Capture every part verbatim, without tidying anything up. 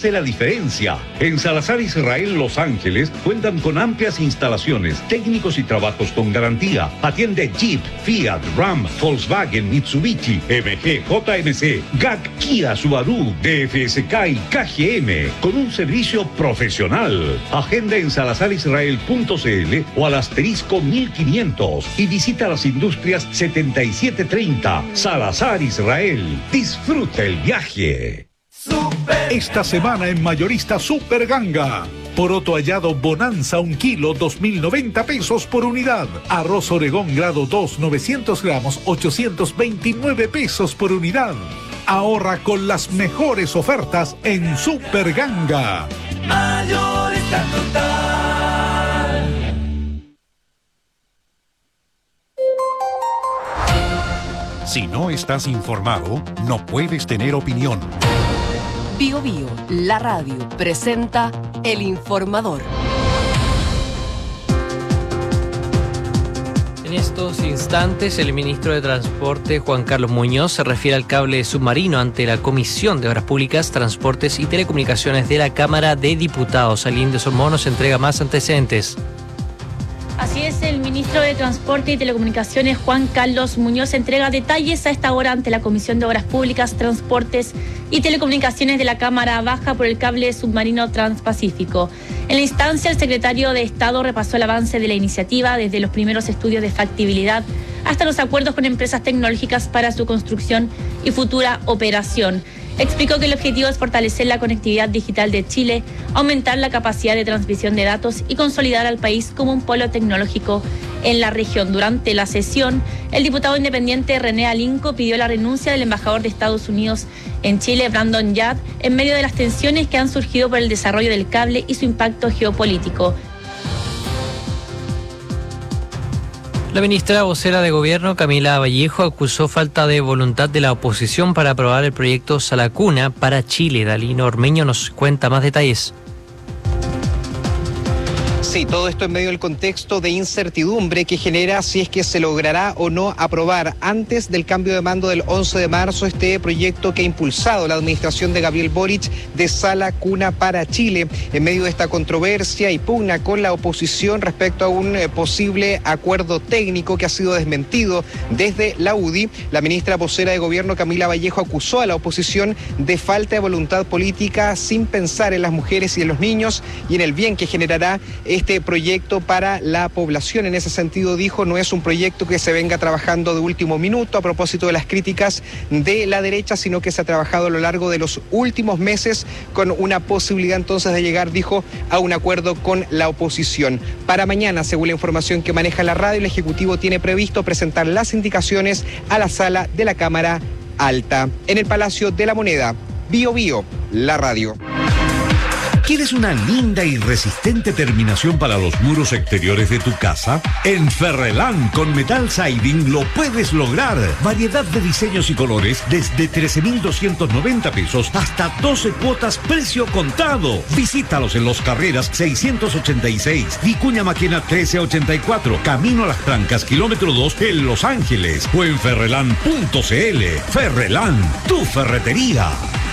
hace la diferencia. En Salazar Israel Los Ángeles cuentan con amplias instalaciones, técnicos y trabajos con garantía. Atiende Jeep, Fiat, Ram, Volkswagen, Mitsubishi, M G, J M C, G A C, Kia, Subaru, D F S K y K G M con un servicio profesional. Agenda en salazar israel punto c l o al asterisco mil quinientos y visita las industrias setenta y siete treinta. Salazar Israel. Disfruta el viaje. Super. Esta semana en Mayorista Super Ganga. Poroto hallado Bonanza un kilo, dos mil noventa pesos por unidad. Arroz Oregón grado dos, novecientos gramos, ochocientos veintinueve pesos por unidad. Ahorra con las mejores ofertas en Super Ganga. Mayorista total. Si no estás informado, no puedes tener opinión. Bio Bio, la radio, presenta El Informador. En estos instantes, el ministro de Transporte, Juan Carlos Muñoz, se refiere al cable submarino ante la Comisión de Obras Públicas, Transportes y Telecomunicaciones de la Cámara de Diputados. Aline de Sormón nos entrega más antecedentes. Así es, el ministro de Transporte y Telecomunicaciones, Juan Carlos Muñoz, entrega detalles a esta hora ante la Comisión de Obras Públicas, Transportes y Telecomunicaciones de la Cámara Baja por el cable submarino Transpacífico. En la instancia, el secretario de Estado repasó el avance de la iniciativa desde los primeros estudios de factibilidad hasta los acuerdos con empresas tecnológicas para su construcción y futura operación. Explicó que el objetivo es fortalecer la conectividad digital de Chile, aumentar la capacidad de transmisión de datos y consolidar al país como un polo tecnológico en la región. Durante la sesión, el diputado independiente René Alinco pidió la renuncia del embajador de Estados Unidos en Chile, Brandon Yard, en medio de las tensiones que han surgido por el desarrollo del cable y su impacto geopolítico. La ministra vocera de Gobierno, Camila Vallejo, acusó falta de voluntad de la oposición para aprobar el proyecto Salacuna para Chile. Dalino Ormeño nos cuenta más detalles. Sí, todo esto en medio del contexto de incertidumbre que genera si es que se logrará o no aprobar antes del cambio de mando del once de marzo este proyecto que ha impulsado la administración de Gabriel Boric de Sala Cuna para Chile. En medio de esta controversia y pugna con la oposición respecto a un eh, posible acuerdo técnico que ha sido desmentido desde la U D I, la ministra vocera de Gobierno Camila Vallejo acusó a la oposición de falta de voluntad política sin pensar en las mujeres y en los niños y en el bien que generará este Este proyecto para la población. En ese sentido, dijo, no es un proyecto que se venga trabajando de último minuto a propósito de las críticas de la derecha, sino que se ha trabajado a lo largo de los últimos meses con una posibilidad entonces de llegar, dijo, a un acuerdo con la oposición. Para mañana, según la información que maneja la radio, el Ejecutivo tiene previsto presentar las indicaciones a la sala de la Cámara Alta. En el Palacio de la Moneda, Bio Bio, la radio. ¿Quieres una linda y resistente terminación para los muros exteriores de tu casa? En Ferrelán con Metal Siding lo puedes lograr. Variedad de diseños y colores desde trece mil doscientos noventa pesos hasta doce cuotas precio contado. Visítalos en Los Carreras seiscientos ochenta y seis, Vicuña Maquena trece ochenta y cuatro, Camino a las Trancas, kilómetro dos en Los Ángeles o en ferrelán punto c l. Ferrelán, tu ferretería.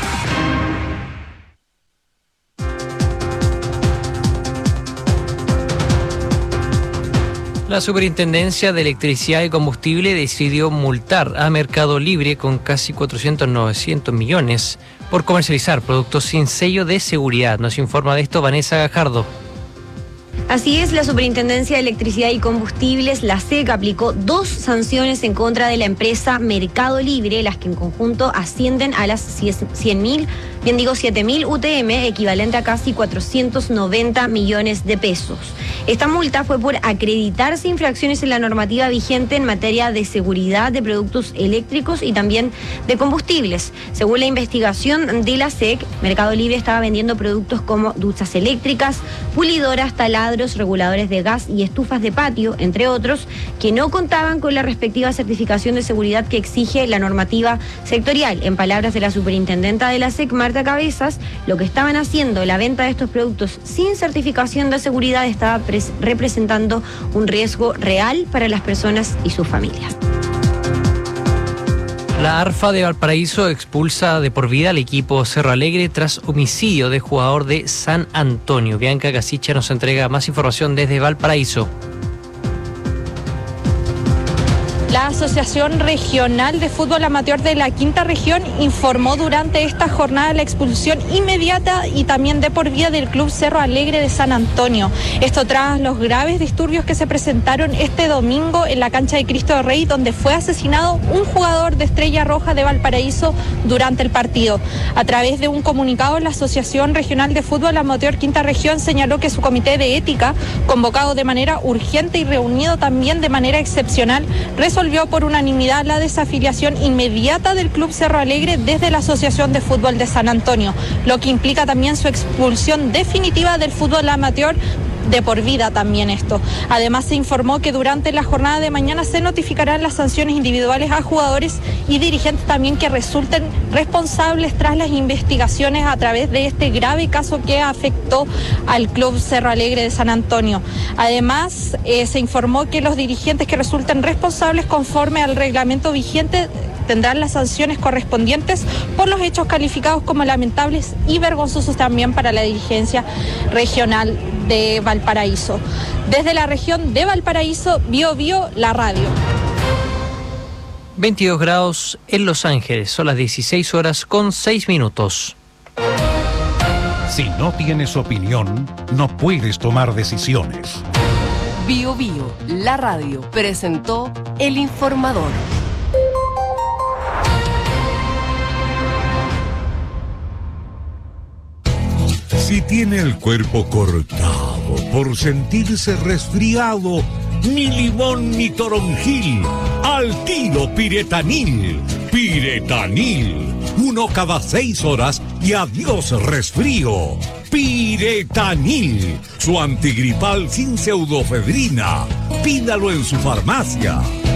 La Superintendencia de Electricidad y Combustible decidió multar a Mercado Libre con casi cuatrocientos novecientos millones por comercializar productos sin sello de seguridad. Nos informa de esto Vanessa Gajardo. Así es, la Superintendencia de Electricidad y Combustibles, la S E C, aplicó dos sanciones en contra de la empresa Mercado Libre, las que en conjunto ascienden a las cien mil, bien digo siete mil U T M, equivalente a casi cuatrocientos noventa millones de pesos. Esta multa fue por acreditarse infracciones en la normativa vigente en materia de seguridad de productos eléctricos y también de combustibles. Según la investigación de la S E C, Mercado Libre estaba vendiendo productos como duchas eléctricas, pulidoras, taladros, reguladores de gas y estufas de patio, entre otros, que no contaban con la respectiva certificación de seguridad que exige la normativa sectorial. En palabras de la superintendenta de la S E C, Marta Cabezas, lo que estaban haciendo, la venta de estos productos sin certificación de seguridad, estaba representando un riesgo real para las personas y sus familias. La ARFA de Valparaíso expulsa de por vida al equipo Cerro Alegre tras homicidio de jugador de San Antonio. Bianca Casicha nos entrega más información desde Valparaíso. La Asociación Regional de Fútbol Amateur de la Quinta Región informó durante esta jornada la expulsión inmediata y también de por vida del Club Cerro Alegre de San Antonio. Esto tras los graves disturbios que se presentaron este domingo en la cancha de Cristo Rey, donde fue asesinado un jugador de Estrella Roja de Valparaíso durante el partido. A través de un comunicado, la Asociación Regional de Fútbol Amateur Quinta Región señaló que su comité de ética, convocado de manera urgente y reunido también de manera excepcional, resolvió por unanimidad la desafiliación inmediata del Club Cerro Alegre desde la Asociación de Fútbol de San Antonio, lo que implica también su expulsión definitiva del fútbol amateur de por vida también esto. Además, se informó que durante la jornada de mañana se notificarán las sanciones individuales a jugadores y dirigentes también que resulten responsables tras las investigaciones a través de este grave caso que afectó al Club Cerro Alegre de San Antonio. Además, eh, se informó que los dirigentes que resulten responsables conforme al reglamento vigente tendrán las sanciones correspondientes por los hechos calificados como lamentables y vergonzosos también para la dirigencia regional de Valparaíso. Desde la región de Valparaíso, Bio Bio, la radio. veintidós grados en Los Ángeles, son las dieciséis horas con seis minutos. Si no tienes opinión, no puedes tomar decisiones. Bio Bio, la radio, presentó El Informador. Si tiene el cuerpo cortado por sentirse resfriado, ni limón ni toronjil, al tiro Piretanil. Piretanil, uno cada seis horas y adiós resfrío. Piretanil, su antigripal sin pseudofedrina. Pídalo en su farmacia.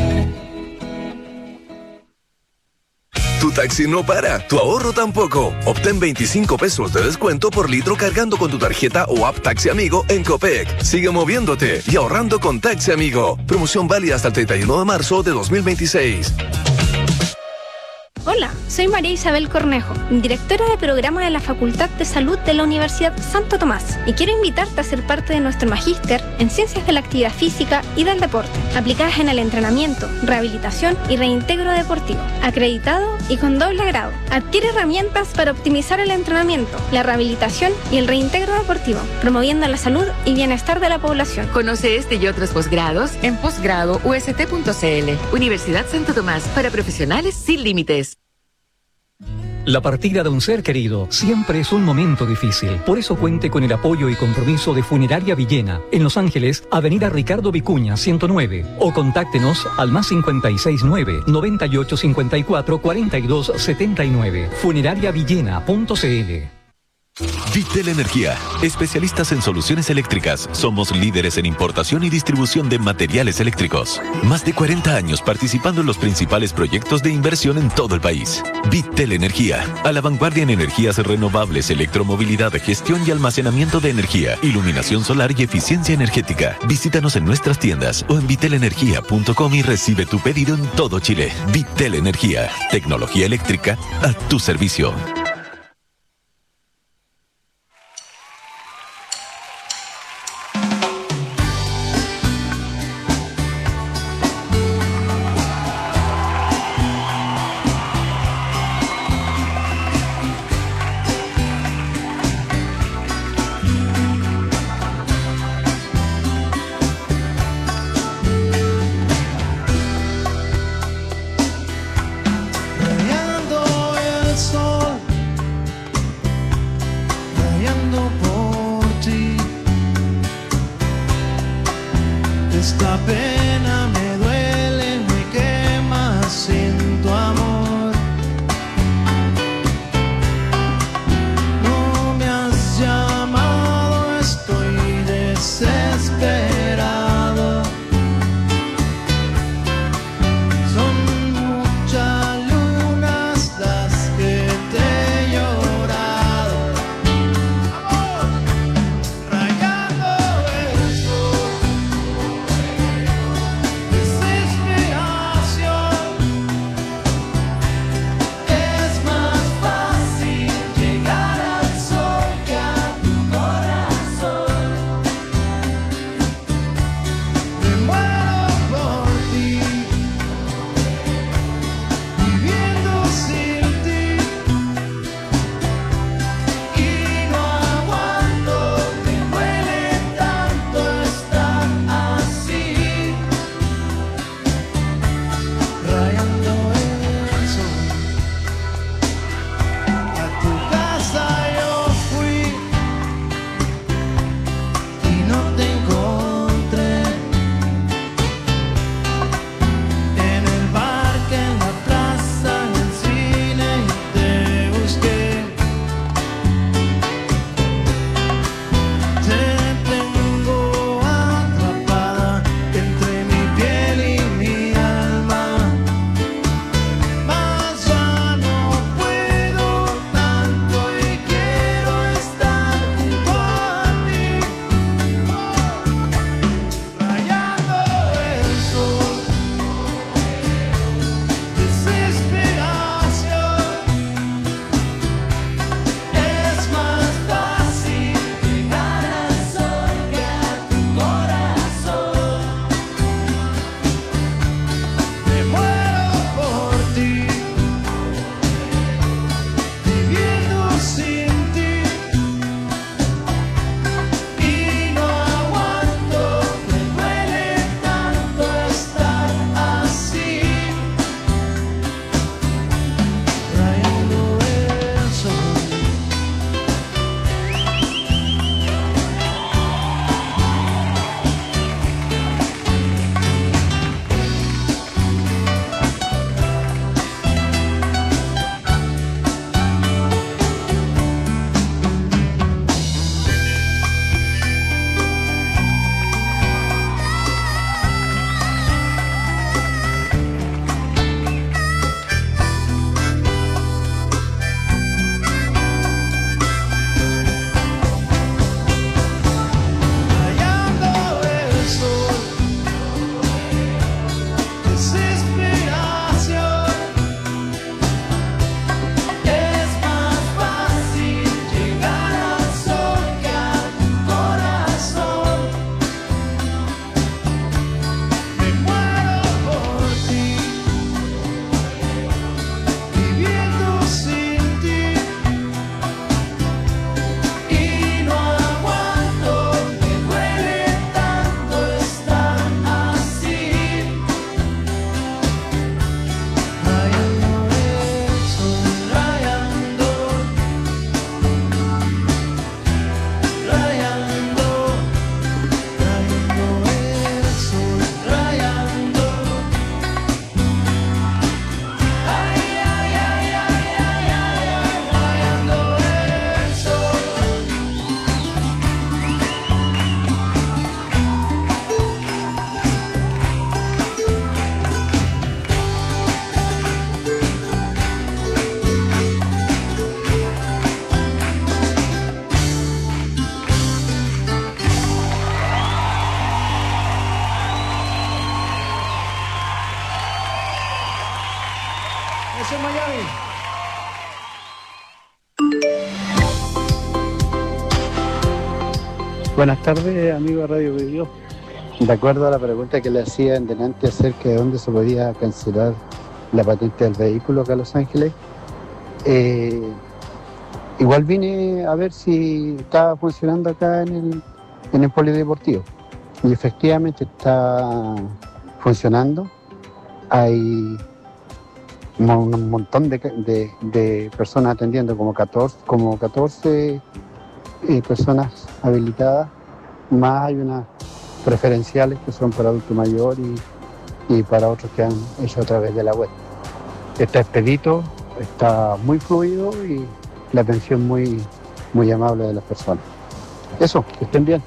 Tu taxi no para, tu ahorro tampoco. Obtén veinticinco pesos de descuento por litro cargando con tu tarjeta o app Taxi Amigo en Copec. Sigue moviéndote y ahorrando con Taxi Amigo. Promoción válida hasta el treinta y uno de marzo de dos mil veintiséis. Hola, soy María Isabel Cornejo, directora de programa de la Facultad de Salud de la Universidad Santo Tomás, y quiero invitarte a ser parte de nuestro magíster en Ciencias de la Actividad Física y del Deporte, aplicadas en el entrenamiento, rehabilitación y reintegro deportivo, acreditado y con doble grado. Adquiere herramientas para optimizar el entrenamiento, la rehabilitación y el reintegro deportivo, promoviendo la salud y bienestar de la población. Conoce este y otros posgrados en posgrado u s t punto c l. Universidad Santo Tomás, para profesionales sin límites. La partida de un ser querido siempre es un momento difícil. Por eso cuente con el apoyo y compromiso de Funeraria Villena, en Los Ángeles, Avenida Ricardo Vicuña, ciento nueve. O contáctenos al más cincuenta y seis nueve, noventa y ocho cincuenta y cuatro, cuarenta y dos setenta y nueve. funeraria villena punto c l. Vitel Energía, especialistas en soluciones eléctricas. Somos líderes en importación y distribución de materiales eléctricos. Más de cuarenta años participando en los principales proyectos de inversión en todo el país. Vitel Energía, a la vanguardia en energías renovables, electromovilidad, gestión y almacenamiento de energía, iluminación solar y eficiencia energética. Visítanos en nuestras tiendas o en vitel energía punto com y recibe tu pedido en todo Chile. Vitel Energía, tecnología eléctrica a tu servicio. Esta pena me duele, me quema sin tu amor. No me has llamado, estoy desesperado. Son muchas lunas las que te he llorado. Amor, rayando el sol. Buenas tardes, amigo de Radio Video. De acuerdo a la pregunta que le hacía en delante acerca de dónde se podía cancelar la patente del vehículo acá en Los Ángeles, eh, igual vine a ver si estaba funcionando acá en el, en el polideportivo. Y efectivamente está funcionando. Hay un montón de, de, de personas atendiendo, como catorce, como catorce eh, personas habilitadas, más hay unas preferenciales que son para adulto mayor y, y para otros que han hecho a través de la web. Está expedito, está muy fluido y la atención muy, muy amable de las personas. Eso, que estén bien.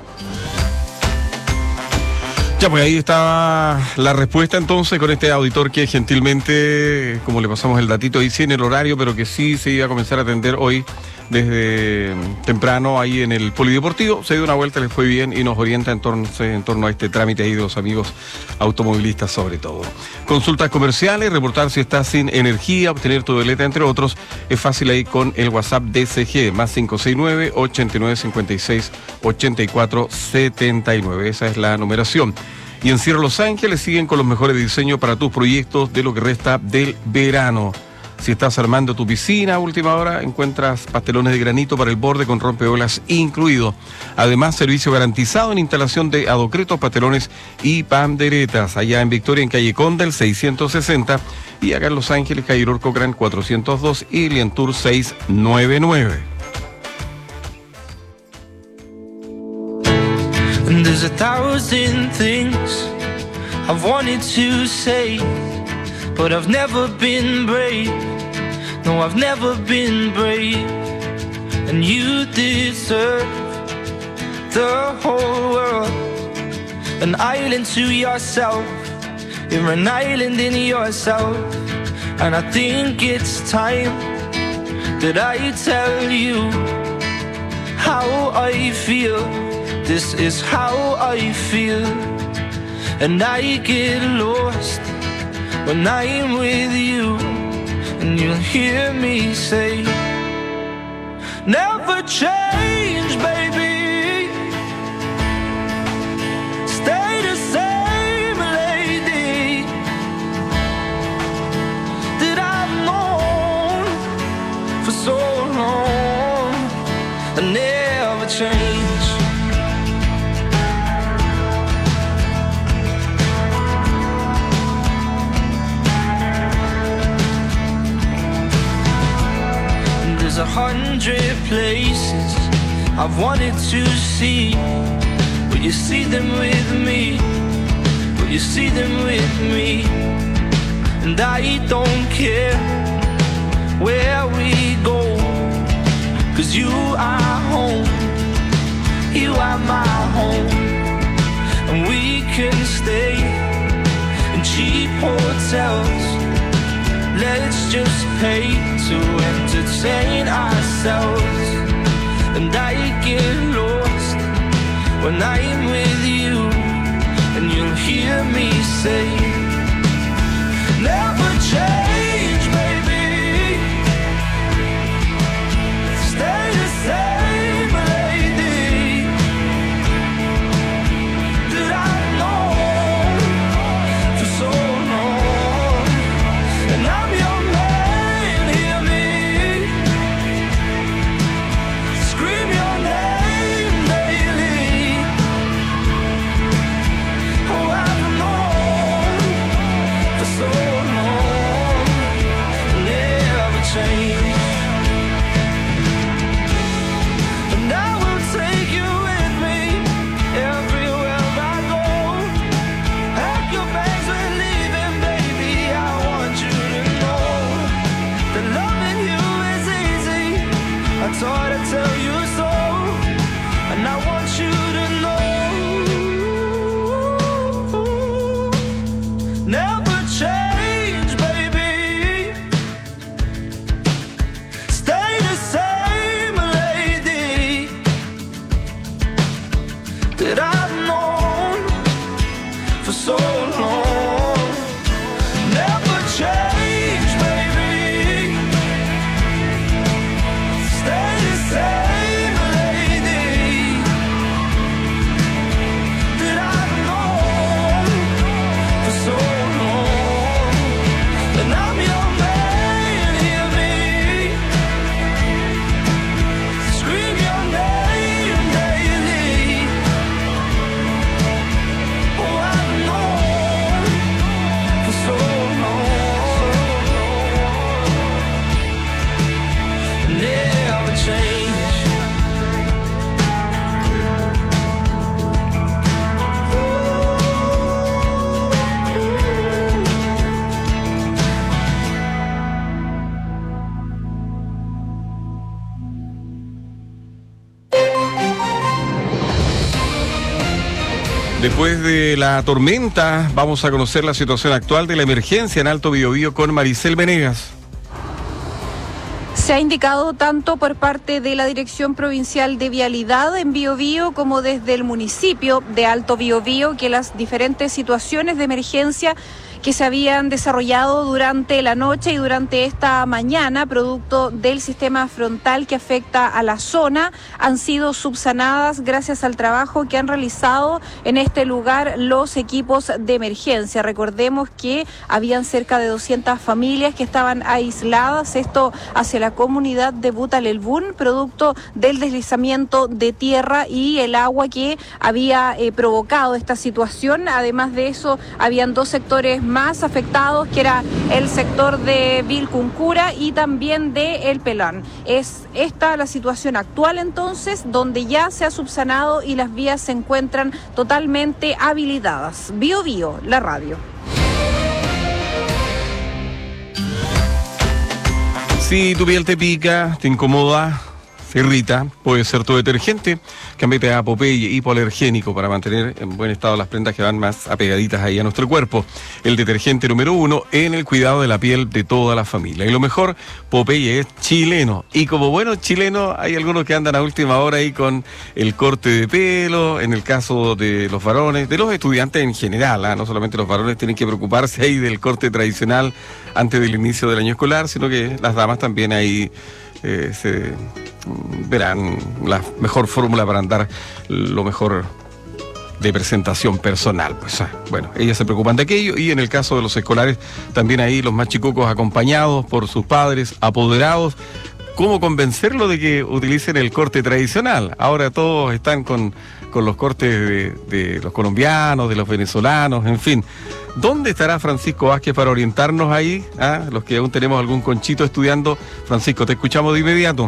Ya, pues ahí está la respuesta entonces con este auditor que gentilmente, como le pasamos el datito, ahí sí en el horario, pero que sí se iba a comenzar a atender hoy desde temprano ahí en el polideportivo. Se dio una vuelta, les fue bien y nos orienta entonces en torno a este trámite ahí de los amigos automovilistas sobre todo. Consultas comerciales, reportar si estás sin energía, obtener tu boleta, entre otros, es fácil ahí con el WhatsApp D C G, más cinco seis nueve, ochenta y nueve, cincuenta y seis, ochenta y cuatro, setenta y nueve. Esa es la numeración. Y en Cierre Los Ángeles siguen con los mejores diseños para tus proyectos de lo que resta del verano. Si estás armando tu piscina a última hora, encuentras pastelones de granito para el borde con rompeolas incluido. Además, servicio garantizado en instalación de adocretos, pastelones y panderetas. Allá en Victoria, en calle Conda, el seiscientos sesenta. Y acá en Los Ángeles, calle Orco Gran cuatrocientos dos y Lientour seiscientos noventa y nueve. There's a thousand things I've wanted to say, but I've never been brave. No, I've never been brave. And you deserve the whole world. An island to yourself. You're an island in yourself. And I think it's time that I tell you how I feel. This is how I feel. And I get lost when I'm with you. And you'll hear me say, never change, baby. Stay the same lady that I've known for so long. And never change. There's a hundred places I've wanted to see. Will you see them with me? Will you see them with me? And I don't care where we go, 'cause you are home. You are my home. And we can stay in cheap hotels. Let's just pay to entertain ourselves. And I get lost when I'm with you. And you'll hear me say, never change, baby. Stay the same lady that I've known for so long. And I'm your man, hear me. Después de la tormenta, vamos a conocer la situación actual de la emergencia en Alto Biobío con Maricel Venegas. Se ha indicado tanto por parte de la Dirección Provincial de Vialidad en Biobío como desde el municipio de Alto Biobío que las diferentes situaciones de emergencia que se habían desarrollado durante la noche y durante esta mañana, producto del sistema frontal que afecta a la zona, han sido subsanadas gracias al trabajo que han realizado en este lugar los equipos de emergencia. Recordemos que habían cerca de doscientas familias que estaban aisladas, esto hacia la comunidad de Butalelbún, producto del deslizamiento de tierra y el agua que había eh, provocado esta situación. Además de eso, habían dos sectores más más afectados, que era el sector de Vilcuncura y también de El Pelán. Es esta la situación actual entonces, donde ya se ha subsanado y las vías se encuentran totalmente habilitadas. Bio Bio, la radio. Si tu piel te pica, te incomoda, se irrita, puede ser tu detergente. Cámbiate a Popeye hipoalergénico para mantener en buen estado las prendas que van más apegaditas ahí a nuestro cuerpo. El detergente número uno en el cuidado de la piel de toda la familia. Y lo mejor, Popeye es chileno. Y como buenos chilenos, hay algunos que andan a última hora ahí con el corte de pelo, en el caso de los varones, de los estudiantes en general, ¿eh? No solamente los varones tienen que preocuparse ahí del corte tradicional antes del inicio del año escolar, sino que las damas también ahí eh, se verán la mejor fórmula para andar lo mejor de presentación personal. Pues bueno, ellas se preocupan de aquello, y en el caso de los escolares, también ahí los más chicucos acompañados por sus padres, apoderados. ¿Cómo convencerlo de que utilicen el corte tradicional? Ahora todos están con, con los cortes de, de los colombianos, de los venezolanos, en fin. ¿Dónde estará Francisco Vázquez para orientarnos ahí? ¿Ah? Los que aún tenemos algún conchito estudiando. Francisco, te escuchamos de inmediato.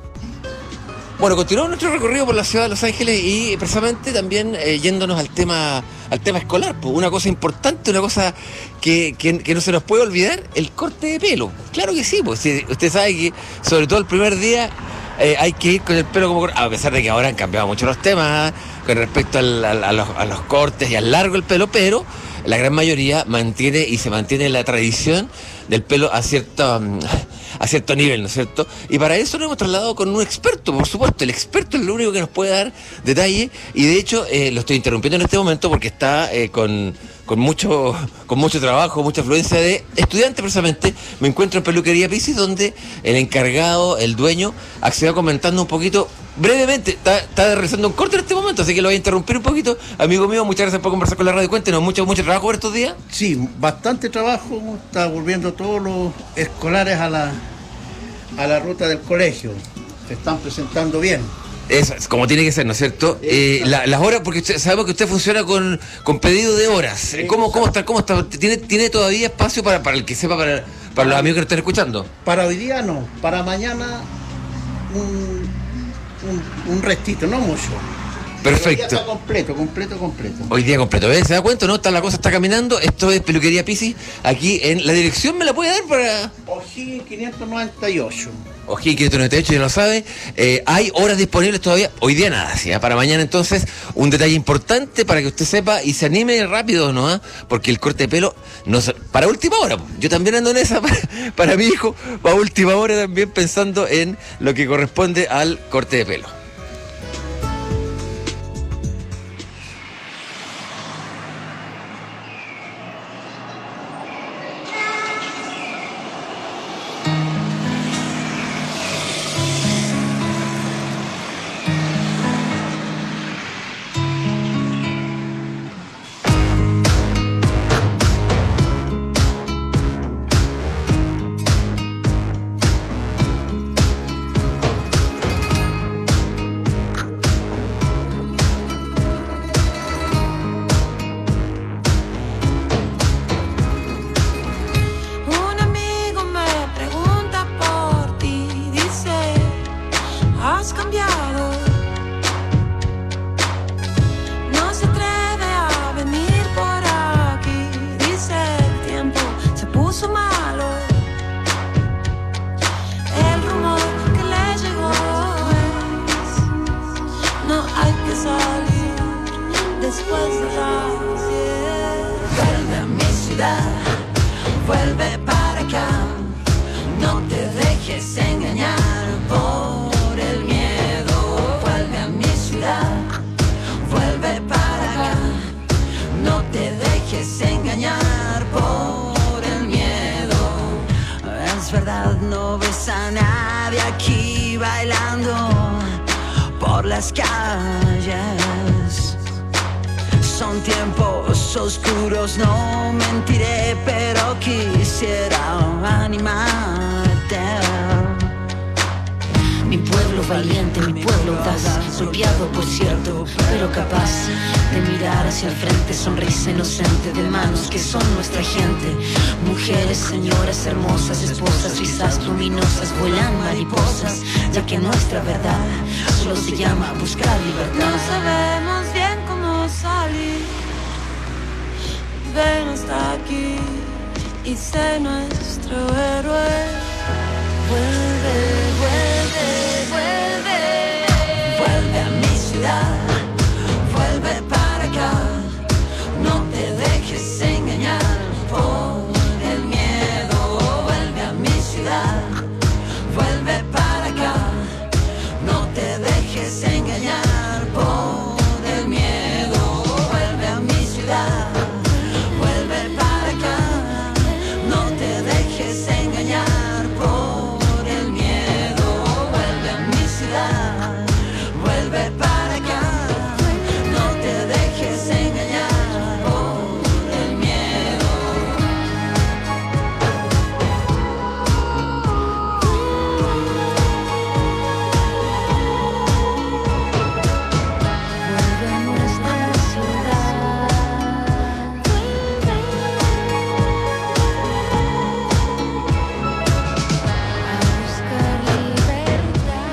Bueno, continuamos nuestro recorrido por la ciudad de Los Ángeles y precisamente también eh, yéndonos al tema al tema escolar. Pues una cosa importante, una cosa que, que, que no se nos puede olvidar, el corte de pelo. Claro que sí, pues si usted sabe que sobre todo el primer día eh, hay que ir con el pelo como... A pesar de que ahora han cambiado mucho los temas ¿eh? con respecto al, al, a, los, a los cortes y al largo del pelo, pero la gran mayoría mantiene y se mantiene la tradición del pelo a cierto, a cierto nivel, ¿no es cierto? Y para eso nos hemos trasladado con un experto, por supuesto. El experto es lo único que nos puede dar detalle, y de hecho eh, lo estoy interrumpiendo en este momento porque está eh, con, con, mucho, con mucho trabajo, mucha afluencia de estudiantes precisamente. Me encuentro en Peluquería Pisis, donde el encargado, el dueño, accedió comentando un poquito brevemente. Está, está realizando un corte en este momento, así que lo voy a interrumpir un poquito. Amigo mío, muchas gracias por conversar con la radio. Cuéntenos, ¿mucho, mucho trabajo por estos días? Sí, bastante trabajo. Está volviendo todos los escolares a la, a la ruta del colegio. Se están presentando bien. Eso es como tiene que ser, ¿no es cierto? Eh, la, las horas, porque usted, sabemos que usted funciona con, con pedido de horas. ¿Cómo, cómo está? ¿Cómo está? ¿Tiene, ¿Tiene todavía espacio para, para el que sepa, para, para los amigos que lo están escuchando? Para hoy día no, para mañana un, un, un restito, no mucho. Perfecto. Hoy día está completo, completo, completo. Hoy día completo. ¿Ves? ¿Se da cuenta? ¿No? Está, la cosa está caminando. Esto es Peluquería Pisis. Aquí en la dirección, ¿me la puede dar para...? O'Higgins quinientos noventa y ocho. O'Higgins quinientos noventa y ocho, ya lo sabe. Eh, hay horas disponibles todavía. Hoy día nada, ¿sí? Para mañana entonces, un detalle importante para que usted sepa y se anime rápido, ¿no? ¿Ah? Porque el corte de pelo, no se... para última hora. Yo también ando en esa para, para mi hijo. Para última hora también pensando en lo que corresponde al corte de pelo. Después de la las calles. Son tiempos oscuros, no mentiré, pero quisiera animarte. Mi pueblo valiente, mi pueblo audaz, golpeado por cierto, pero capaz de mirar hacia el frente, sonrisa inocente de manos que son nuestra gente. Mujeres, señoras hermosas, esposas, risas luminosas, vuelan mariposas, ya que nuestra verdad solo se llama buscar libertad. No sabemos bien cómo salir, ven hasta aquí y sé nuestro héroe. Vuelve, vuelve, vuelve, vuelve a mi ciudad, vuelve para acá, no te dejes engañar por el miedo. Vuelve a mi ciudad, vuelve para acá, no te dejes engañar por el miedo. Vuelve a mi ciudad, vuelve para acá, no te dejes engañar por vuelve para acá, no te dejes engañar por el miedo. Vuelve a nuestra ciudad, a buscar libertad.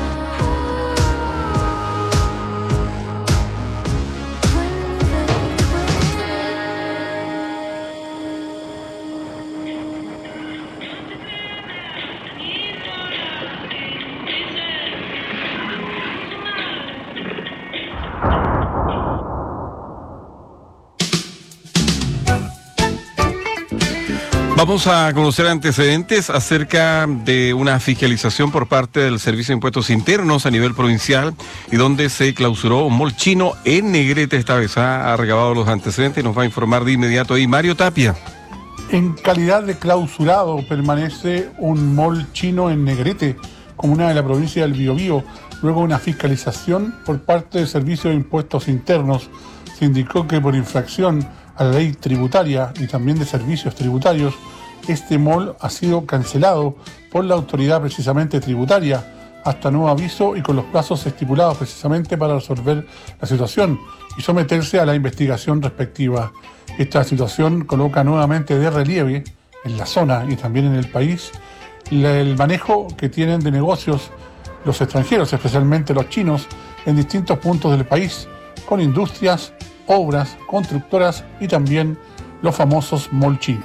Vamos a conocer antecedentes acerca de una fiscalización por parte del Servicio de Impuestos Internos a nivel provincial y donde se clausuró un mall chino en Negrete. Esta vez ha recabado los antecedentes y nos va a informar de inmediato ahí Mario Tapia. En calidad de clausurado permanece un mall chino en Negrete, comuna de la provincia del Biobío. Luego de una fiscalización por parte del Servicio de Impuestos Internos, se indicó que por infracción a la ley tributaria y también de servicios tributarios, este mall ha sido cancelado por la autoridad precisamente tributaria hasta nuevo aviso y con los plazos estipulados precisamente para resolver la situación y someterse a la investigación respectiva. Esta situación coloca nuevamente de relieve en la zona y también en el país el manejo que tienen de negocios los extranjeros, especialmente los chinos, en distintos puntos del país, con industrias, obras, constructoras y también los famosos mall chinos.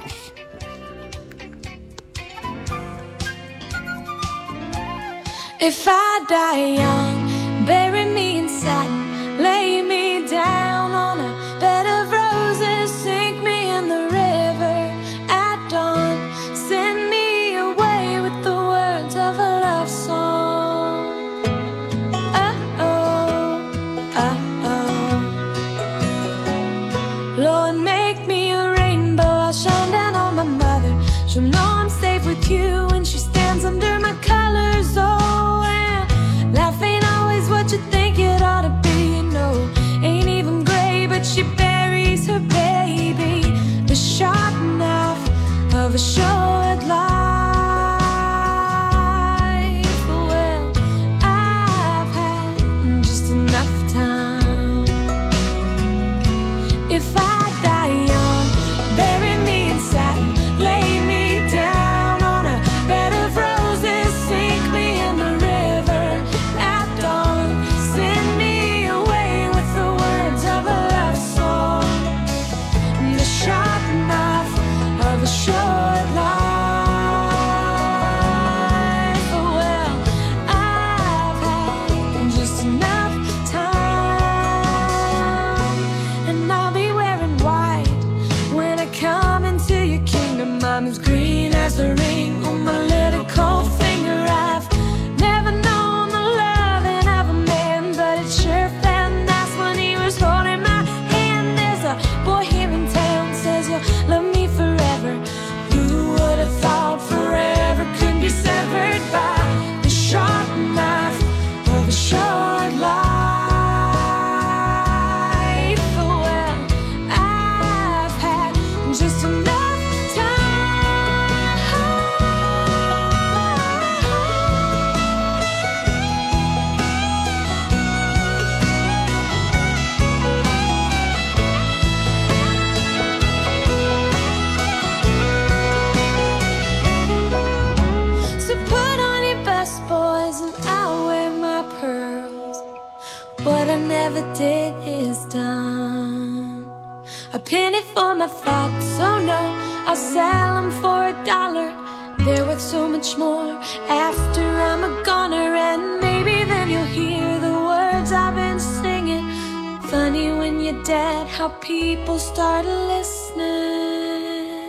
If I die young, bury me in satin, lay me down on a bed of roses, sink me in the river at dawn, send me away with the words of a love song. Oh-oh, oh-oh, Lord, make me a rainbow, I'll shine down on my mother. She'll know I'm safe with you when she stands under my colors. Oh, and laughing what I never did is done. A penny for my thoughts, oh no, I'll sell them for a dollar. They're worth so much more after I'm a goner. And maybe then you'll hear the words I've been singing. Funny when you're dead, how people start listening.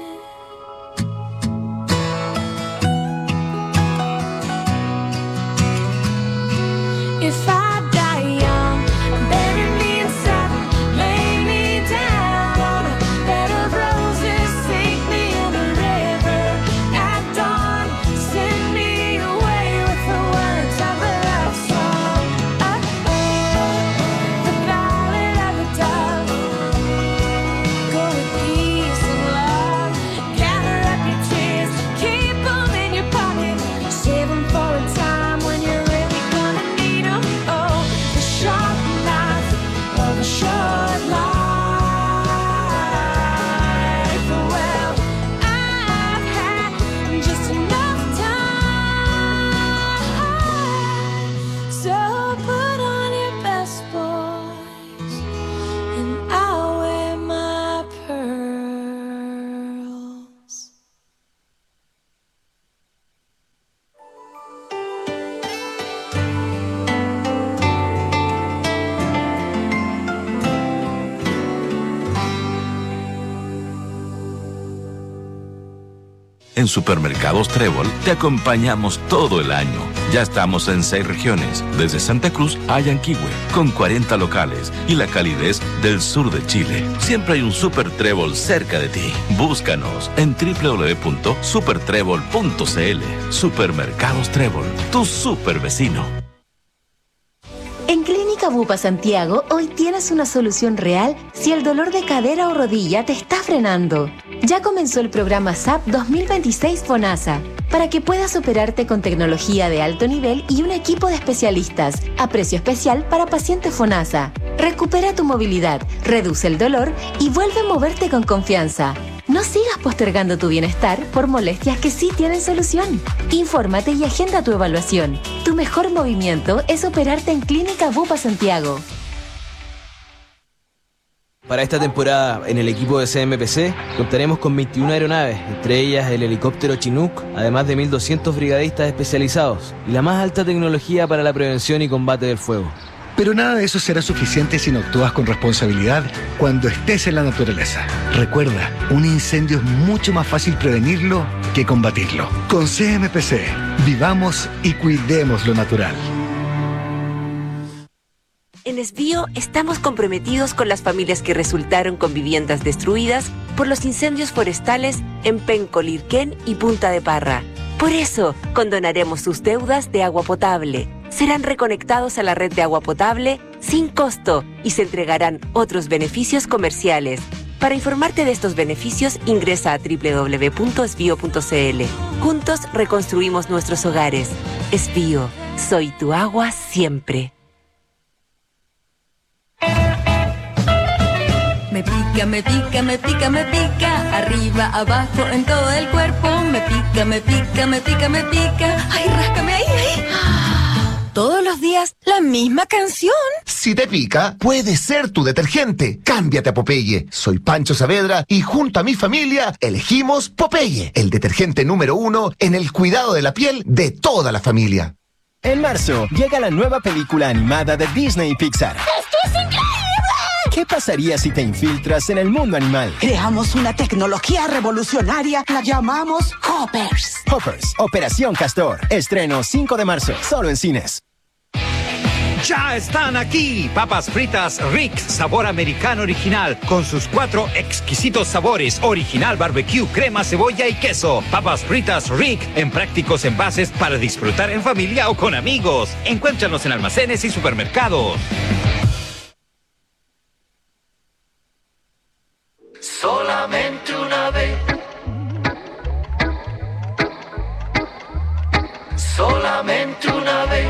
If I die young, bury me in satin, lay me down on a bed of roses, sink me in the river at dawn, send me away with the words of a love song. Oh, oh, the ballad of a dove. Go with peace and love, gather up your tears, keep them in your pocket, save them for a time when you're really gonna need them. Oh, the sharp knife of a short life. Well, I've had just enough time. So put on your best, boys, and I'll wear my pearls. En Supermercados Trébol te acompañamos todo el año. Ya estamos en seis regiones, desde Santa Cruz a Yanquihue, con cuarenta locales y la calidez del sur de Chile. Siempre hay un Super Trébol cerca de ti. Búscanos en doble u doble u doble u punto super trébol punto c l. Supermercados Trébol, tu super vecino. En Clínica Bupa Santiago, hoy tienes una solución real si el dolor de cadera o rodilla te está frenando. Ya comenzó el programa S A P dos mil veintiséis FONASA, para que puedas operarte con tecnología de alto nivel y un equipo de especialistas, a precio especial para pacientes FONASA. Recupera tu movilidad, reduce el dolor y vuelve a moverte con confianza. No sigas postergando tu bienestar por molestias que sí tienen solución. Infórmate y agenda tu evaluación. Tu mejor movimiento es operarte en Clínica Bupa Santiago. Para esta temporada, en el equipo de C M P C, contaremos con veintiuna aeronaves, entre ellas el helicóptero Chinook, además de mil doscientos brigadistas especializados y la más alta tecnología para la prevención y combate del fuego. Pero nada de eso será suficiente si no actúas con responsabilidad cuando estés en la naturaleza. Recuerda, un incendio es mucho más fácil prevenirlo que combatirlo. Con C M P C, vivamos y cuidemos lo natural. En Esbío estamos comprometidos con las familias que resultaron con viviendas destruidas por los incendios forestales en Penco, Lirquén y Punta de Parra. Por eso, condonaremos sus deudas de agua potable. Serán reconectados a la red de agua potable sin costo y se entregarán otros beneficios comerciales. Para informarte de estos beneficios, ingresa a doble u doble u doble u punto esbío punto c l. Juntos reconstruimos nuestros hogares. Esbío, soy tu agua siempre. Me pica, me pica, me pica, me pica, arriba, abajo, en todo el cuerpo. Me pica, me pica, me pica, me pica. Ay, ráscame ahí, ahí. Todos los días, la misma canción. Si te pica, puede ser tu detergente. Cámbiate a Popeye. Soy Pancho Saavedra y junto a mi familia elegimos Popeye, el detergente número uno en el cuidado de la piel de toda la familia. En marzo, llega la nueva película animada de Disney y Pixar. ¡Esto es increíble! ¿Qué pasaría si te infiltras en el mundo animal? Creamos una tecnología revolucionaria, la llamamos Hoppers. Hoppers, Operación Castor. Estreno cinco de marzo, solo en cines. Ya están aquí, papas fritas Rick, sabor americano original, con sus cuatro exquisitos sabores, original barbecue, crema, cebolla y queso. Papas fritas Rick, en prácticos envases para disfrutar en familia o con amigos. Encuéntranos en almacenes y supermercados. Solamente una vez. Solamente una vez.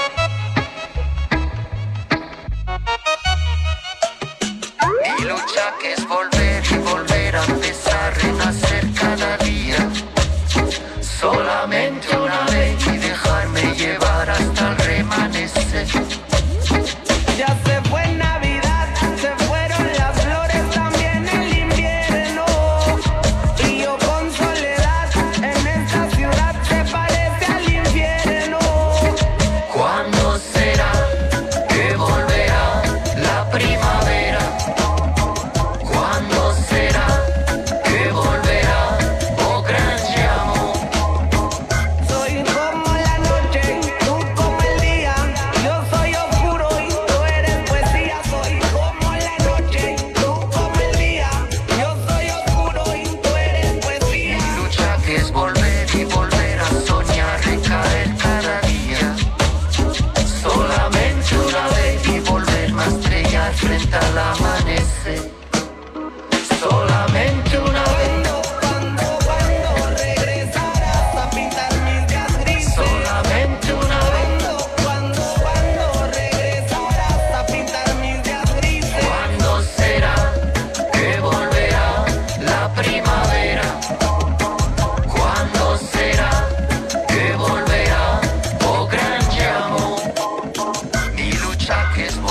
Mi lucha que es volver y volver a empezar, renacer cada día. Solamente una vez y dejarme llevar hasta el remanecer. Ya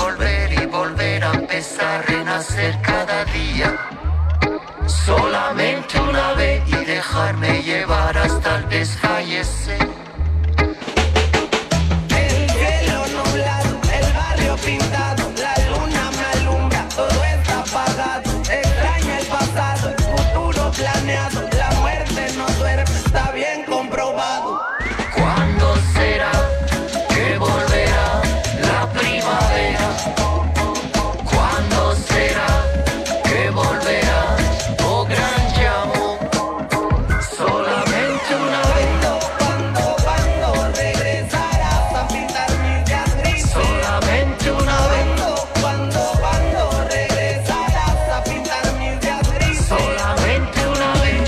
volver y volver a empezar, renacer cada día. Solamente una vez y dejarme llevar hasta el desfallecer. El cielo nublado, el barrio pintado, la luna me alumbra, todo está apagado. Extraña el pasado, el futuro planeado, la muerte no duerme, está bien comprobado. ¿Cuándo será que volverá la primavera? ¿Cuándo será que volverá? Oh gran llamo, solamente una vez. ¿Cuándo, cuándo regresarás a pintar mis días grises? Solamente una vez. ¿Cuándo, cuándo regresarás a pintar mis días grises? Solamente una vez.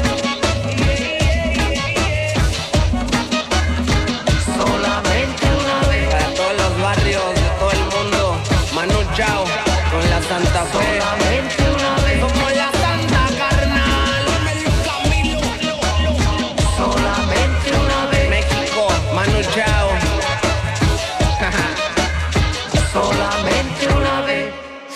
Solamente una vez. Para todos los barrios de todo el mundo, Manu Chao con la Santa Fe. Solamente una vez. Como la Santa Carnal. Solamente una vez. México, Manu Chao. Solamente una vez.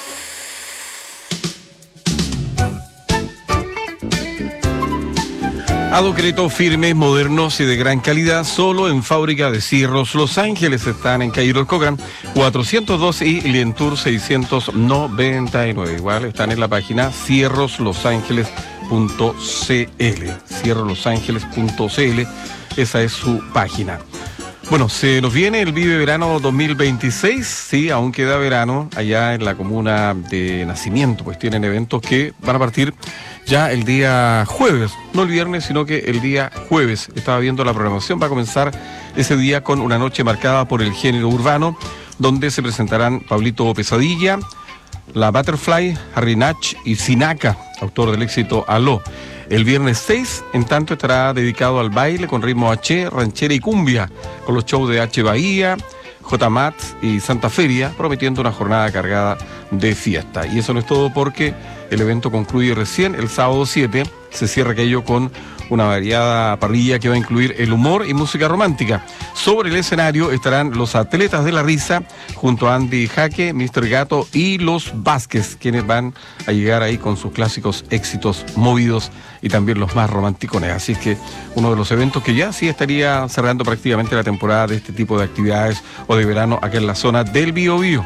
Aducretos firmes, modernos y de gran calidad, solo en Fábrica de Cierros Los Ángeles. Están en Calle Colcán, cuatrocientos dos y Lientour seiscientos noventa y nueve. Igual están en la página cierros los ángeles punto c l. cierros los ángeles punto c l, esa es su página. Bueno, se nos viene el Vive Verano dos mil veintiséis, sí, aún queda verano allá en la comuna de Nacimiento, pues tienen eventos que van a partir ya el día jueves, no el viernes, sino que el día jueves. Estaba viendo la programación, va a comenzar ese día con una noche marcada por el género urbano, donde se presentarán Pablito Pesadilla, La Butterfly, Harry Natch y Sinaka, autor del éxito Aló. El viernes seis, en tanto, estará dedicado al baile con ritmo H, ranchera y cumbia, con los shows de H Bahía, J Mat y Santa Feria, prometiendo una jornada cargada de fiesta. Y eso no es todo, porque el evento concluye recién el sábado siete, se cierra aquello con una variada parrilla que va a incluir el humor y música romántica. Sobre el escenario estarán los Atletas de la Risa, junto a Andy Jaque, mister Gato y los Vázquez, quienes van a llegar ahí con sus clásicos éxitos movidos y también los más romanticones. Así que uno de los eventos que ya sí estaría cerrando prácticamente la temporada de este tipo de actividades o de verano acá en la zona del Biobío.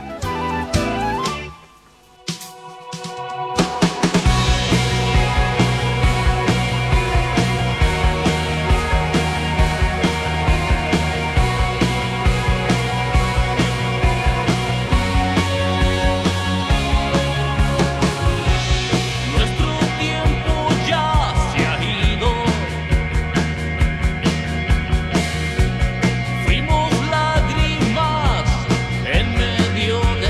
Fuimos lágrimas en medio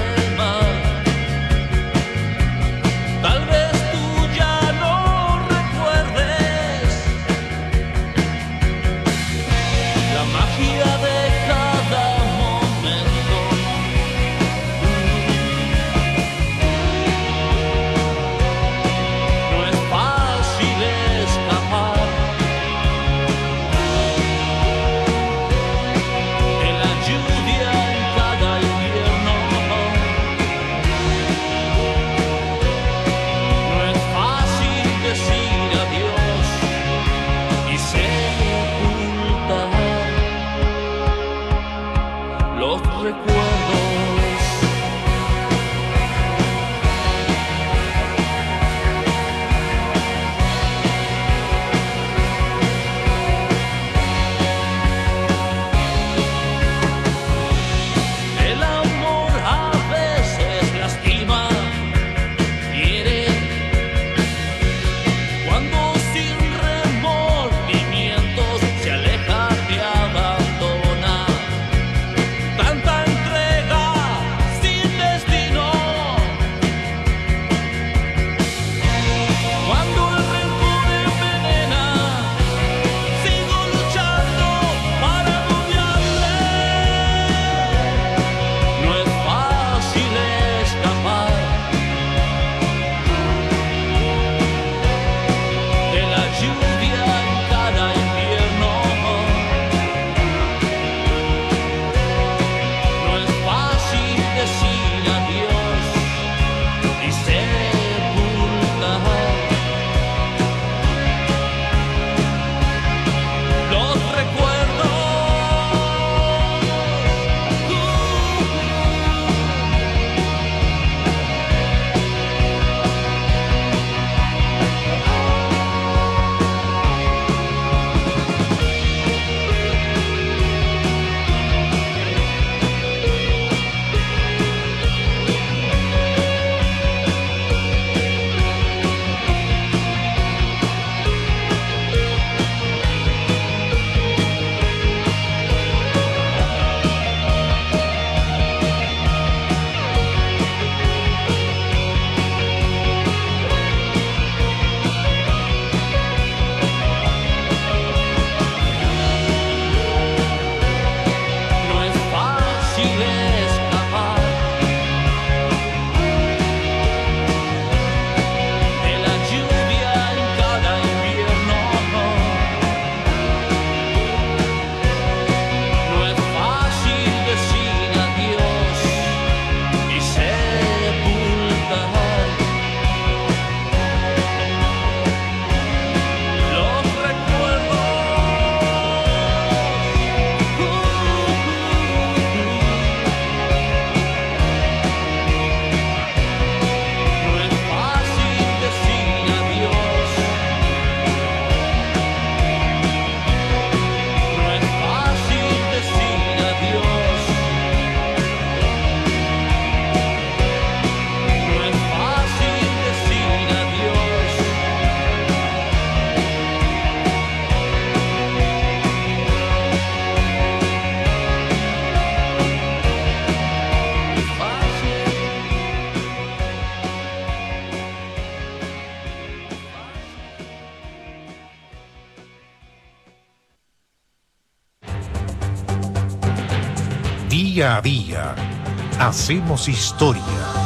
Día a día hacemos historia.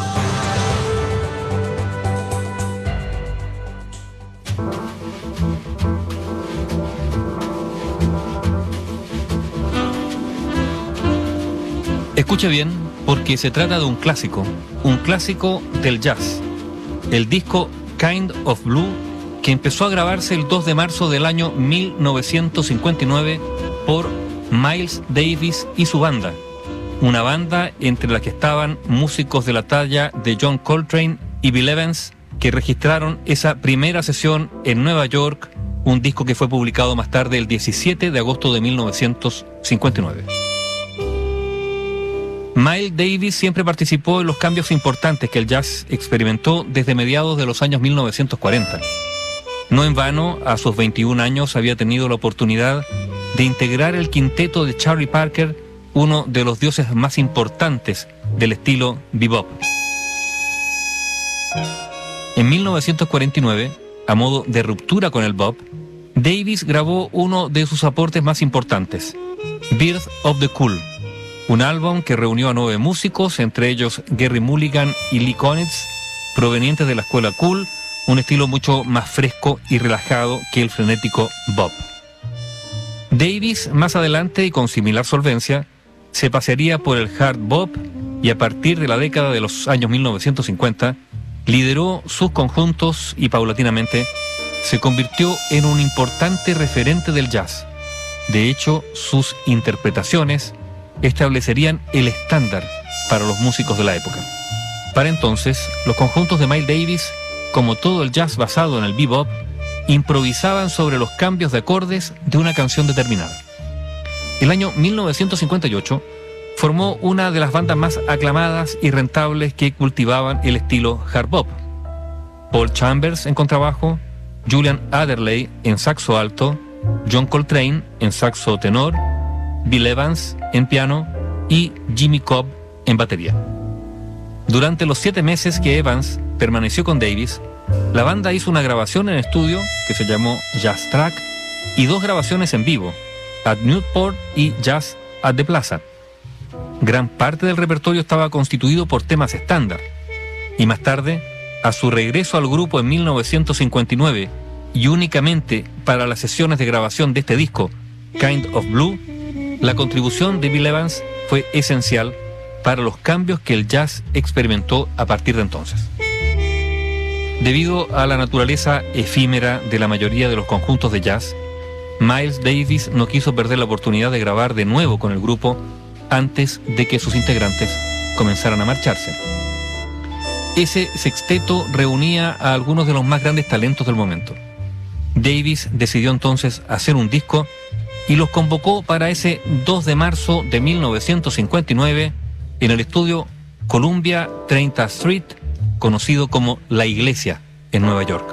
Escuche bien, porque se trata de un clásico, un clásico del jazz. El disco Kind of Blue, que empezó a grabarse el dos de marzo del año mil novecientos cincuenta y nueve por Miles Davis y su banda. Una banda entre la que estaban músicos de la talla de John Coltrane y Bill Evans, que registraron esa primera sesión en Nueva York, un disco que fue publicado más tarde el diecisiete de agosto de mil novecientos cincuenta y nueve. Miles Davis siempre participó en los cambios importantes que el jazz experimentó desde mediados de los años mil novecientos cuarenta. No en vano, a sus veintiún años había tenido la oportunidad de integrar el quinteto de Charlie Parker, uno de los dioses más importantes del estilo bebop. En mil novecientos cuarenta y nueve, a modo de ruptura con el bop, Davis grabó uno de sus aportes más importantes, Birth of the Cool, un álbum que reunió a nueve músicos, entre ellos Gerry Mulligan y Lee Konitz, provenientes de la escuela Cool, un estilo mucho más fresco y relajado que el frenético bop. Davis, más adelante y con similar solvencia, se pasearía por el hard bop y a partir de la década de los años mil novecientos cincuenta lideró sus conjuntos y paulatinamente se convirtió en un importante referente del jazz. De hecho, sus interpretaciones establecerían el estándar para los músicos de la época. Para entonces, los conjuntos de Miles Davis, como todo el jazz basado en el bebop, improvisaban sobre los cambios de acordes de una canción determinada. El año mil novecientos cincuenta y ocho formó una de las bandas más aclamadas y rentables que cultivaban el estilo hard bop. Paul Chambers en contrabajo, Julian Adderley en saxo alto, John Coltrane en saxo tenor, Bill Evans en piano y Jimmy Cobb en batería. Durante los siete meses que Evans permaneció con Davis, la banda hizo una grabación en estudio que se llamó Jazz Track y dos grabaciones en vivo, at Newport y Jazz at the Plaza. Gran parte del repertorio estaba constituido por temas estándar, y más tarde, a su regreso al grupo en mil novecientos cincuenta y nueve y únicamente para las sesiones de grabación de este disco, Kind of Blue, la contribución de Bill Evans fue esencial para los cambios que el jazz experimentó a partir de entonces. Debido a la naturaleza efímera de la mayoría de los conjuntos de jazz, Miles Davis no quiso perder la oportunidad de grabar de nuevo con el grupo antes de que sus integrantes comenzaran a marcharse. Ese sexteto reunía a algunos de los más grandes talentos del momento. Davis decidió entonces hacer un disco y los convocó para ese dos de marzo de mil novecientos cincuenta y nueve en el estudio Columbia treinta Street, conocido como La Iglesia, en Nueva York.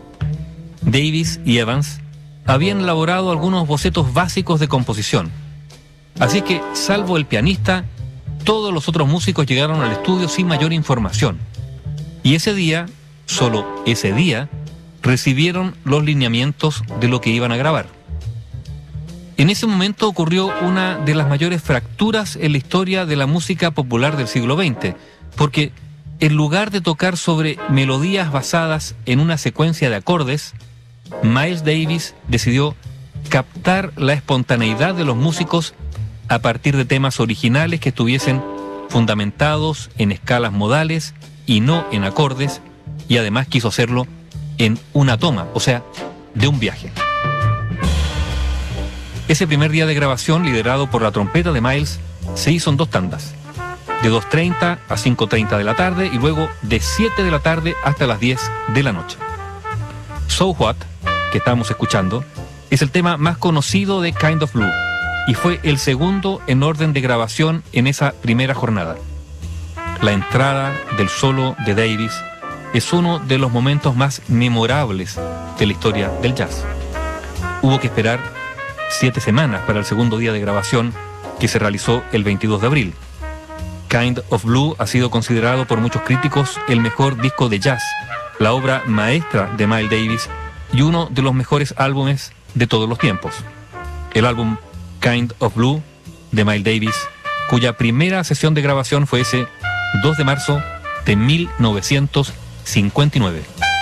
Davis y Evans habían elaborado algunos bocetos básicos de composición. Así que, salvo el pianista, todos los otros músicos llegaron al estudio sin mayor información. Y ese día, solo ese día, recibieron los lineamientos de lo que iban a grabar. En ese momento ocurrió una de las mayores fracturas en la historia de la música popular del siglo veinte, porque en lugar de tocar sobre melodías basadas en una secuencia de acordes, Miles Davis decidió captar la espontaneidad de los músicos a partir de temas originales que estuviesen fundamentados en escalas modales y no en acordes, y además quiso hacerlo en una toma, o sea, de un viaje. Ese primer día de grabación, liderado por la trompeta de Miles, se hizo en dos tandas, de dos treinta a cinco treinta de la tarde y luego de siete de la tarde hasta las diez de la noche. So What, que estamos escuchando, es el tema más conocido de Kind of Blue y fue el segundo en orden de grabación en esa primera jornada. La entrada del solo de Davis es uno de los momentos más memorables de la historia del jazz. Hubo que esperar siete semanas para el segundo día de grabación, que se realizó el veintidós de abril. Kind of Blue ha sido considerado por muchos críticos el mejor disco de jazz, la obra maestra de Miles Davis y uno de los mejores álbumes de todos los tiempos. El álbum Kind of Blue de Miles Davis cuya primera sesión de grabación fue ese dos de marzo de mil novecientos cincuenta y nueve.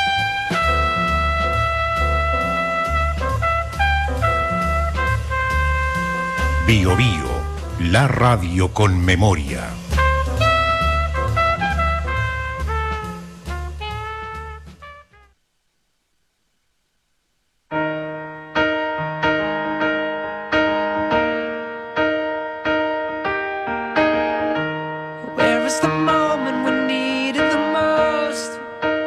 Bio Bio, la radio con memoria. Where is the moment we need it the most?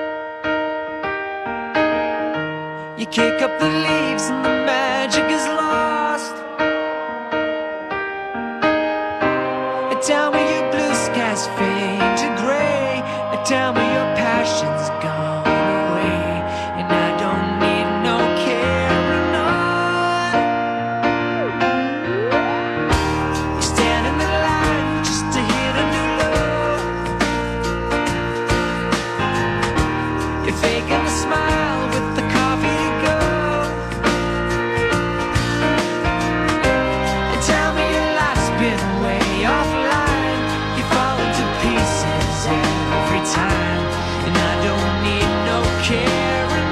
You kick up the leaves and the magic is lost. Tell me your blue skies fade to gray. Tell me your passion's gone away. And I don't need no carrying on. You stand in the line just to hit a new low. You're faking a smile with the coffee to go. And tell me your life's been way offline. You fall into pieces every time. And I don't need no carrying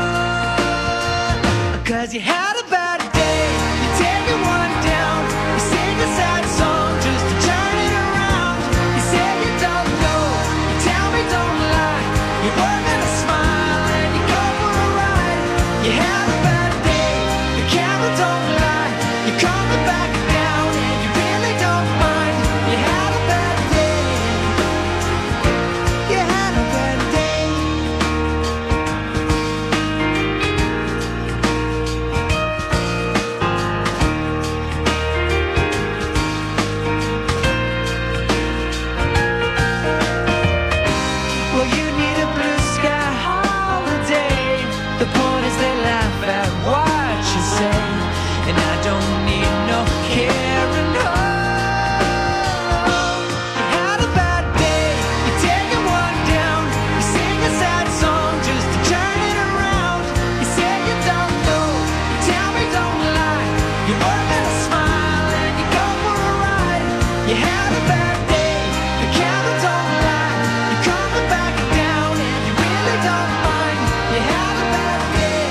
on. Cause you had a bad day. You're taking one down. You sing a sad song just to turn it around. You say you don't know. You tell me don't lie. You're working a smile and you go for a ride. You had a bad day. The camera don't lie. You're coming back down and you really don't mind. You had a bad day. You had a bad day. Well, you need a blue sky holiday. The point is they laugh at what you say. And I don't need no carrying on. You had a bad day. You're taking one down. You sing a sad song just to turn it around. You say you don't know. You tell me don't lie. You're working a smile and you go for a ride. You had a bad day. The camera don't lie. You're coming back down and you really don't mind. You had a bad day.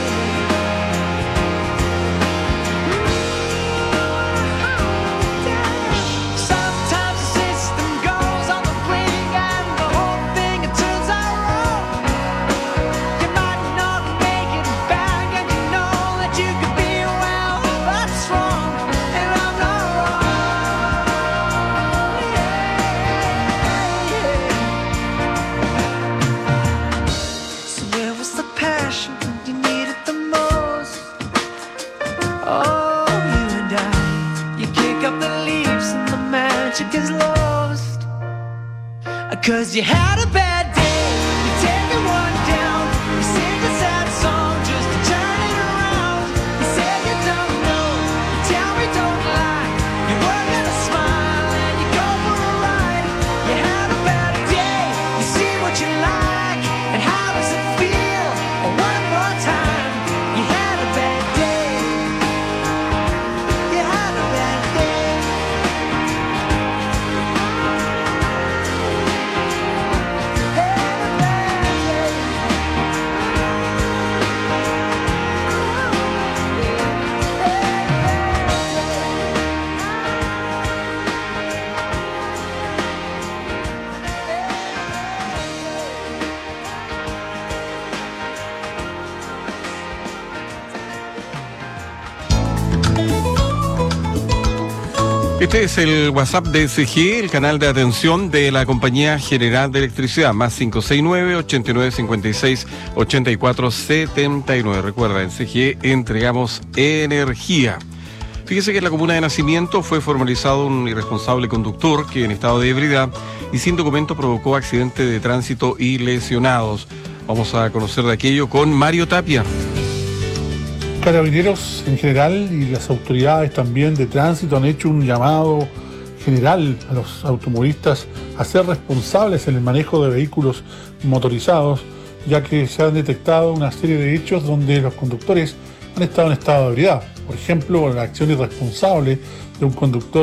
Sometimes the system goes on the blink and the whole thing it turns out wrong. You might not make it back and you know that you could be well, that's wrong, and I'm not wrong. So where was the passion when you needed the most? Oh, you and I, you kick up the leaves and the magic is lost. Cause you had a bad day, you're taking one down. You sing a sad song just to turn it around. You say you don't know, you tell me don't lie. You're working a smile and you go for a ride. You had a bad day, you see what you like. And how does it feel? Oh, one more time. You had a bad day. You had a bad day. Este es el WhatsApp de S G, el canal de atención de la Compañía General de Electricidad, más cinco seis nueve, ochenta y nueve, cincuenta y seis, ochenta y cuatro, setenta y nueve. Recuerda, en C G entregamos energía. Fíjese que en la comuna de Nacimiento fue formalizado un irresponsable conductor que en estado de ebriedad y sin documento provocó accidente de tránsito y lesionados. Vamos a conocer de aquello con Mario Tapia. Carabineros en general y las autoridades también de tránsito han hecho un llamado general a los automovilistas a ser responsables en el manejo de vehículos motorizados, ya que se han detectado una serie de hechos donde los conductores han estado en estado de ebriedad. Por ejemplo, la acción irresponsable de un conductor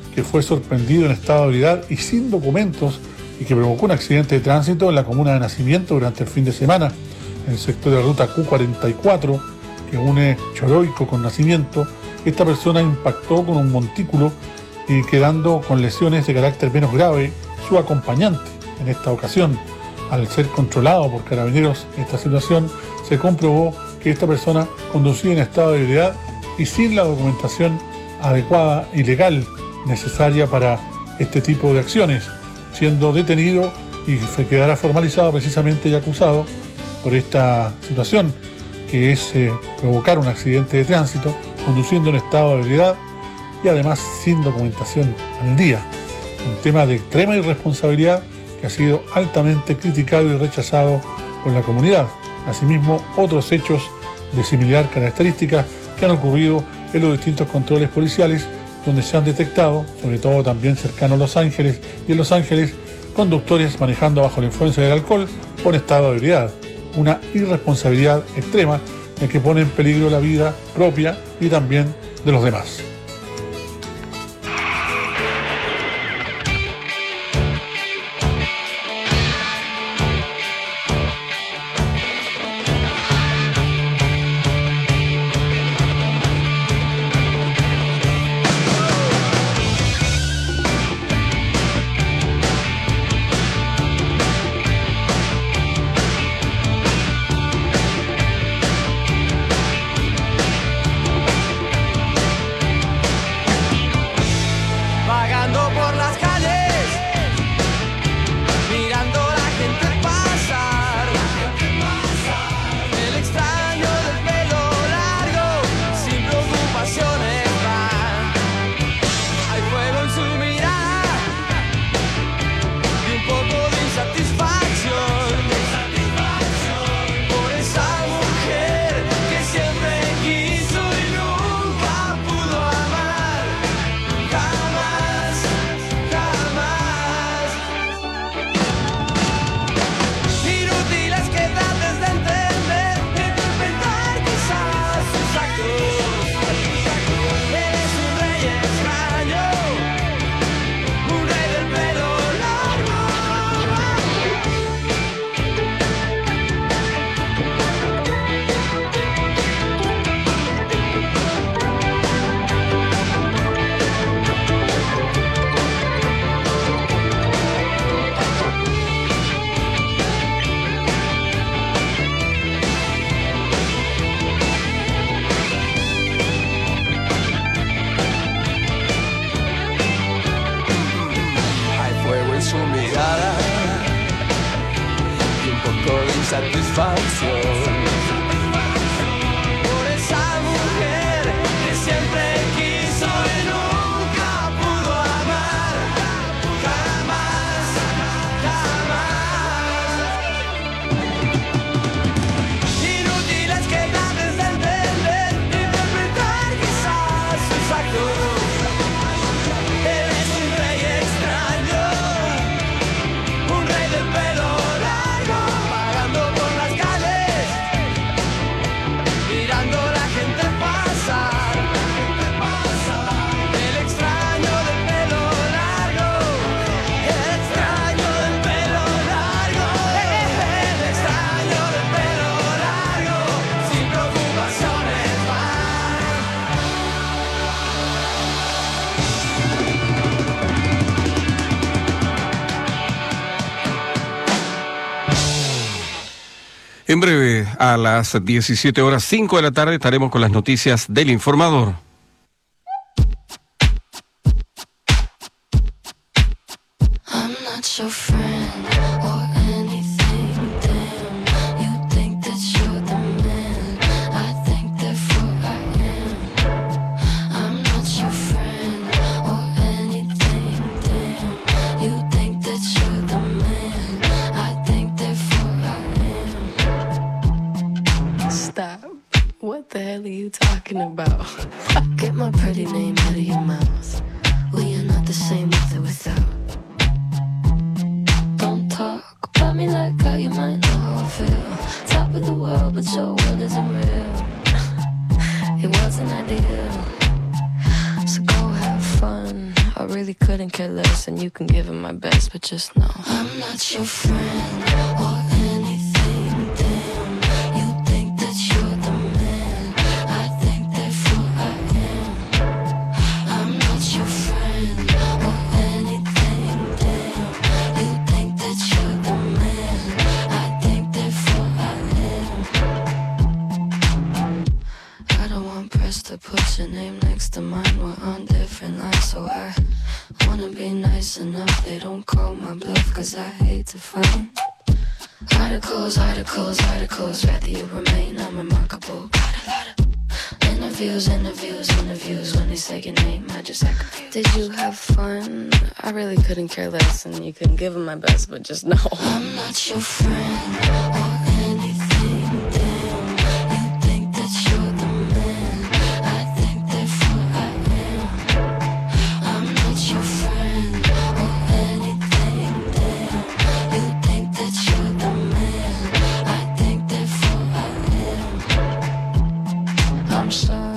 que fue sorprendido en estado de ebriedad y sin documentos y que provocó un accidente de tránsito en la comuna de Nacimiento durante el fin de semana, en el sector de la ruta Q cuarenta y cuatro, que une Choroico con Nacimiento. Esta persona impactó con un montículo y quedando con lesiones de carácter menos grave su acompañante. En esta ocasión, al ser controlado por carabineros esta situación, se comprobó que esta persona conducía en estado de ebriedad y sin la documentación adecuada y legal necesaria para este tipo de acciones, siendo detenido y se quedará formalizado precisamente y acusado por esta situación, que es eh, provocar un accidente de tránsito conduciendo en estado de ebriedad y además sin documentación al día. Un tema de extrema irresponsabilidad que ha sido altamente criticado y rechazado por la comunidad. Asimismo, otros hechos de similar característica que han ocurrido en los distintos controles policiales, donde se han detectado, sobre todo también cercano a Los Ángeles y en Los Ángeles, conductores manejando bajo la influencia del alcohol o en estado de ebriedad. Una irresponsabilidad extrema en que pone en peligro la vida propia y también de los demás. satisfacción por esa mujer que siempre quiso y nunca pudo amar, jamás, jamás. Inútiles que trates de entender, interpretar quizás sus actos. Eres un rey extraño, un rey del pelo largo, vagando por las calles, mirando a la gente pasar. El extraño del pelo largo, el extraño del pelo largo, el extraño del pelo largo, sin preocupaciones va. En breve, a las diecisiete horas cinco de la tarde, estaremos con las noticias del Informador. I'm not your friend or anything, damn. You think that you're the man, I think therefore I am. I'm not your friend or anything, damn. You think that you're the man, I think therefore I am. Stop. What the hell are you talking about? Get my pretty name out of your mouth. We are not the same with or without. Don't talk about me like how you might know how I feel. Top of the world, but your world isn't real. It wasn't ideal. So go have fun. I really couldn't care less, and you can give it my best, but just know I'm not your friend or anything. Damn, you think that you're the man. I think therefore I am. I'm not your friend or anything. Damn, you think that you're the man. I think therefore I am. I don't want press to put your name next to mine. We're on different lines, so I wanna be nice enough. They don't call my bluff, cause I hate to find articles, articles, articles. Rather you remain unremarkable. Got a lot of interviews, interviews, interviews. When they say your name, I just act confused. Did you have fun? I really couldn't care less, and you couldn't give them my best, but just know I'm not your friend or anything. Damn, you think that you're the man. I think therefore I am. I'm not your friend or anything. Damn, you think that you're the man. I think therefore I am. I'm sorry.